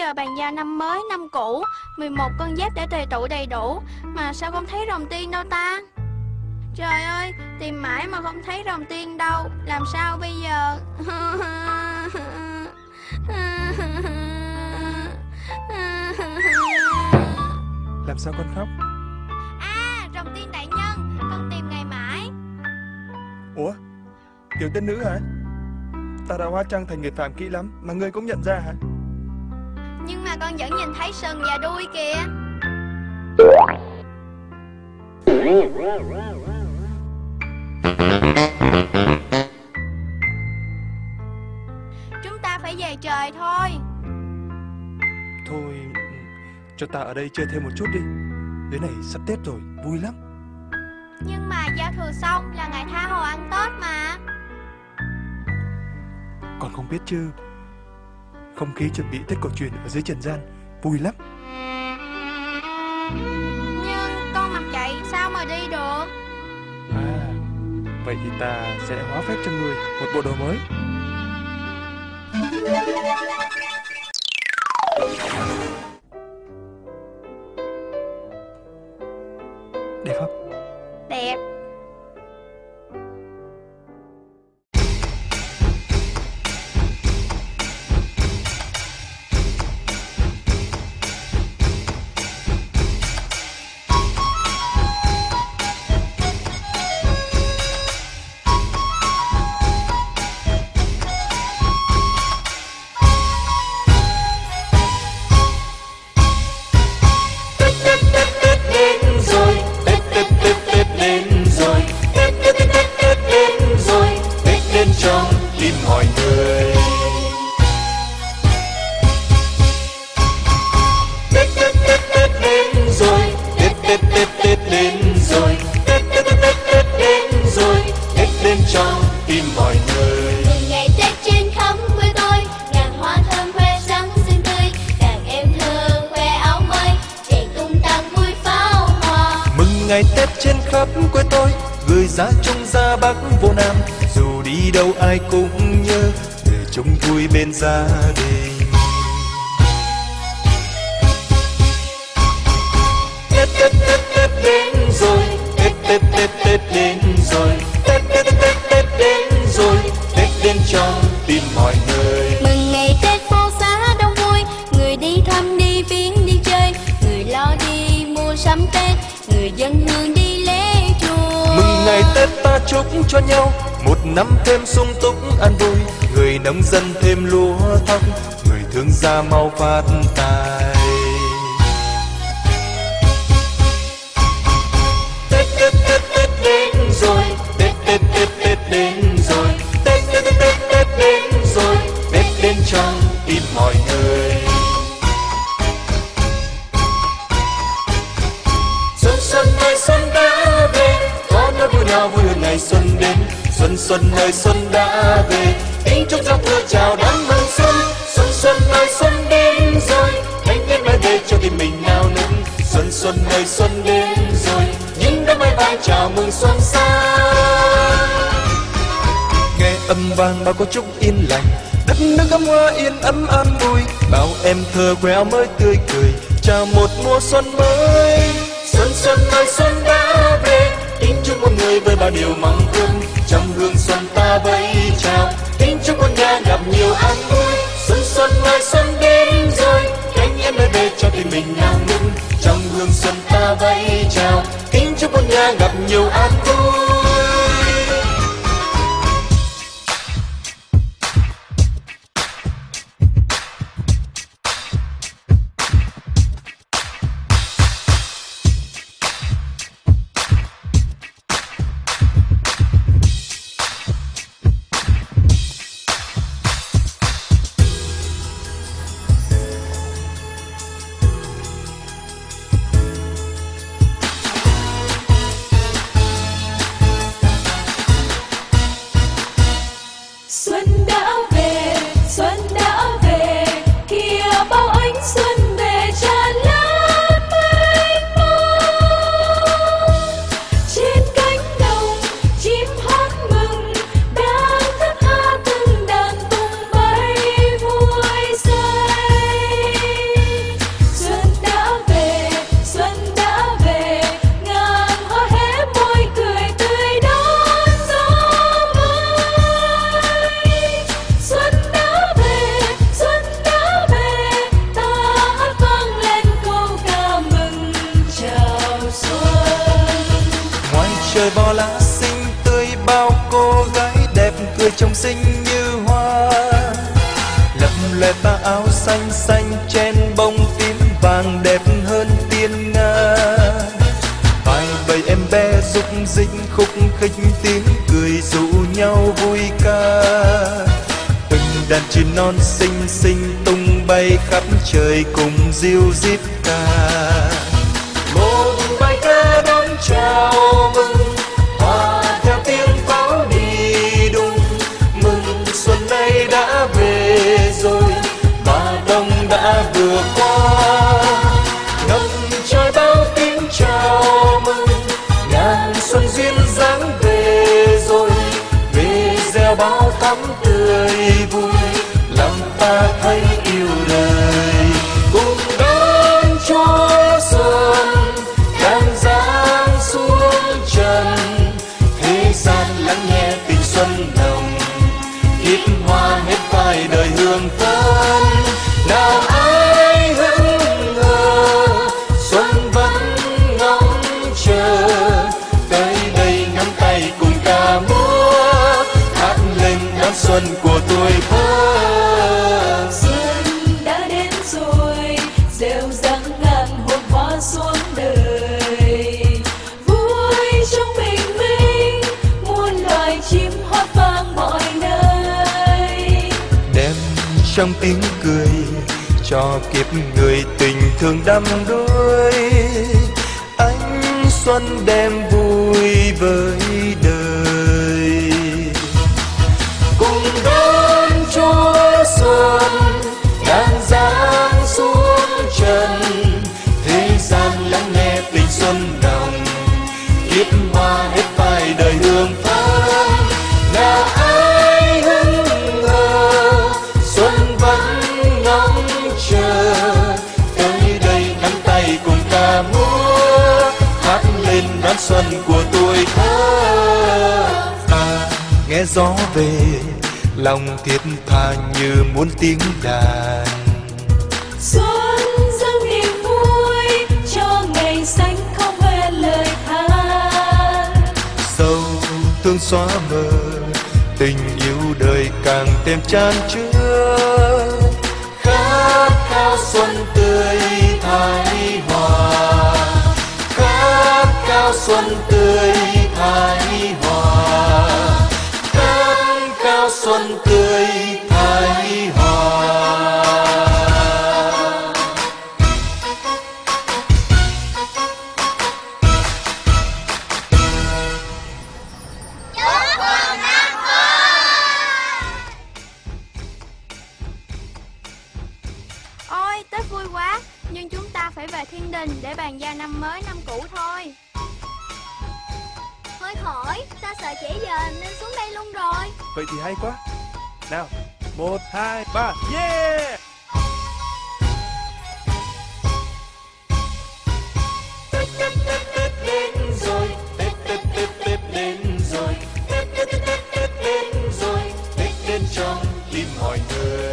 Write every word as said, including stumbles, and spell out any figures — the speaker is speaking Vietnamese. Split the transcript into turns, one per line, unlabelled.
giờ bàn giao năm mới năm cũ, mười một con giáp để tề tựu đầy đủ, mà sao không thấy rồng tiên đâu ta? Trời ơi, tìm mãi mà không thấy rồng tiên đâu, làm sao bây giờ?
Làm sao con khóc?
À, rồng tiên đại nhân, con tìm ngày mãi.
Ủa, tiểu tiên nữ hả? Ta đã hóa trang thành người phạm kỹ lắm mà ngươi cũng nhận ra hả?
Nhưng mà con vẫn nhìn thấy sừng và đuôi kìa. Chúng ta phải về trời thôi.
Thôi, cho ta ở đây chơi thêm một chút đi. Đến này sắp Tết rồi, vui lắm.
Nhưng mà giao thừa xong là ngày tha hồ ăn Tết mà.
Con không biết chứ, không khí chuẩn bị Tết cổ truyền ở dưới trần gian vui lắm.
Nhưng con mặc vậy sao mà đi được?
À, vậy thì ta sẽ hóa phép cho người một bộ đồ mới. Đẹp không?
Đẹp.
Ngày Tết trên khắp quê tôi, người ra Trung ra Bắc vô Nam, dù đi đâu ai cũng nhớ để chung vui bên gia đình. Tết Tết Tết Tết đến rồi, Tết Tết Tết Tết đến rồi, Tết Tết Tết Tết đến rồi, Tết đến trong tim mọi người.
Mừng ngày Tết phố xá đông vui, người đi thăm đi viếng đi chơi, người lo đi mua sắm Tết, người dân hương đi lễ chùa.
Mừng ngày Tết ta chúc cho nhau một năm thêm sung túc an vui, người nông dân thêm lúa thóc, người thương gia mau phát tài. Tết Tết Tết Tết đến rồi, Tết Tết Tết Tết đến rồi, Tết Tết Tết Tết Tết đến rồi, Tết đến trong tim mọi người. Xuân ơi xuân đã về, có nỗi vui nào vui hơn ngày xuân đến. Xuân xuân ơi xuân đã về, kính chúc giao thừa chào đón mừng xuân. Xuân xuân ơi xuân đến rồi, thanh niên mới về cho tim mình nao nức. Xuân xuân ơi xuân đến rồi, những đám mây bay chào mừng xuân sang. Nghe âm vang bao câu chúc yên lành, đất nước gấm hoa yên ấm an vui, bao em thơ quê áo mới tươi cười, chào một mùa xuân mới. Xuân xuân ơi xuân đã về, kính chúc mọi người với bao điều mong ước, trong hương xuân ta vẫy chào, kính chúc con nhà gặp nhiều an vui. Xuân xuân ơi xuân đến rồi, cánh em nơi về cho tim mình nao nức, trong hương xuân ta vẫy chào, kính chúc con nhà gặp nhiều an vui. cười trong xinh như hoa. Lập lòe tà áo xanh xanh chen bông tím vàng đẹp hơn tiên nga. Vài bầy em bé rúc rích khúc khích tiếng cười rủ nhau vui ca. Từng đàn chim non xinh xinh tung bay khắp trời cùng ríu rít ca. Một bài ca đón chào mừng hòa theo tiếng pháo đi đùng. Mừng xuân nay đã về rồi và đông đã vừa qua. Ngập trời bao tiếng chào mừng ngàn xuân duyên dáng về rồi. Về gieo bao thắm tươi vui làm ta thấy yêu đời. Cùng đón Chúa xuân đang giáng xuống trần. Thế gian lắng nghe tình xuân nồng. Kiếp hoa hết phai đời hương phấn. Nào ai hững hờ xuân vẫn ngóng chờ. Tới đây nắm tay cùng ca múa hát lên đón xuân của tuổi thơ.
Xuân đã đến rồi, rêu răng ngàn hồn hoa xuống đời. Vui trong bình minh, muôn loài chim hót vang mọi nơi.
Đem trong tiếng cười cho kiếp người tình thương đắm đuối. Ánh xuân đem vui với đời. Cùng đón Chúa xuân đang giáng xuống trần. Thế gian lắng nghe tình xuân nồng. Kiếp hoa hết phai đời hương phấn. Nào ai hững hờ xuân vẫn ngóng chờ. Tới đây nắm tay cùng ca múa hát lên đón xuân của tuổi thơ. Ta nghe gió về lòng thiết tha như muốn tiếng đàn.
Xuân dâng niềm vui cho ngày xanh không quên lời than.
Sâu thương xóa mờ tình yêu đời càng thêm chan chứa. Khát khao xuân tươi thái hòa. Khát khao xuân tươi thái hòa. Khát khao xuân tươi thái hòa.
Ôi, Tết vui quá. Nhưng chúng ta phải về thiên đình để bàn giao năm mới năm cũ thôi. Thôi khỏi, ta sợ trễ giờ nên xuống đây luôn rồi.
Vậy thì hay quá. Nào, một, hai, ba, yeah!
Tết Tết Tết Tết đến rồi. Tết Tết Tết Tết đến rồi. Tết Tết Tết Tết đến rồi. Tết đến trong tim mọi người.